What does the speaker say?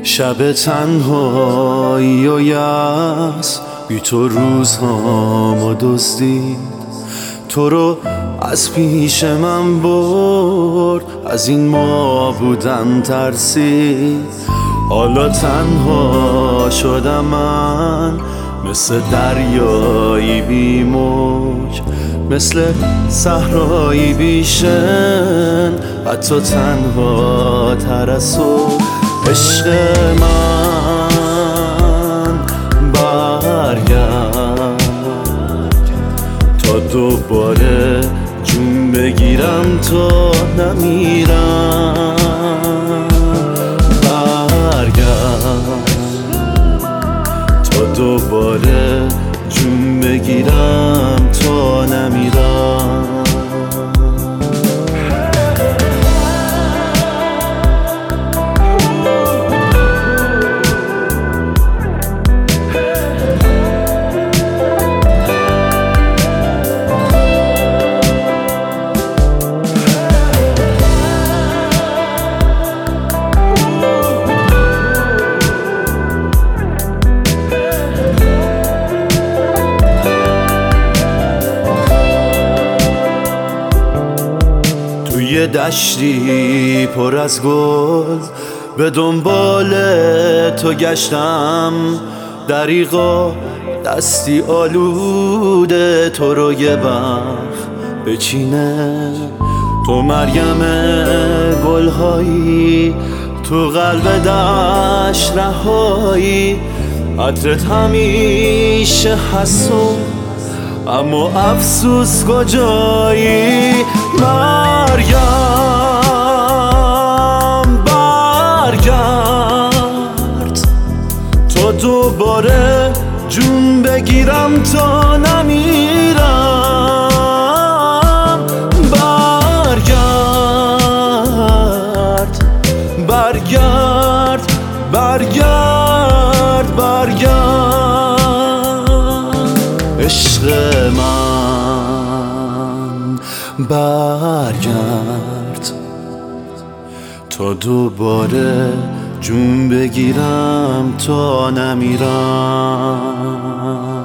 شب تنهایی و یأس بی تو روزهامو دزدید، تو رو از پیش من برد، از این ما بودن ترسید. حالا تنها شدم من، مثل دریایی بی موج، مثل صحرایی بی شن، حتی تنها تر از تو. عشق من برگرد تا دوباره جون بگیرم، تا نمیرم. برگرد تا دوباره جون بگیرم، تا نمیرم. یه دشتی پر از گل به دنبال تو گشتم، دریغا دستی آلوده تو رو یه وقت بچینه. تو مریم گلهایی، تو قلب دشت رهایی، عطرت همیشه هستم اما افسوس کجایی. مریم برگرد تا دوباره جون بگیرم، تا نمیرم. برگرد برگرد برگرد برگرد عشق من، برگرد تا دوباره جون بگیرم، تا نمیرم.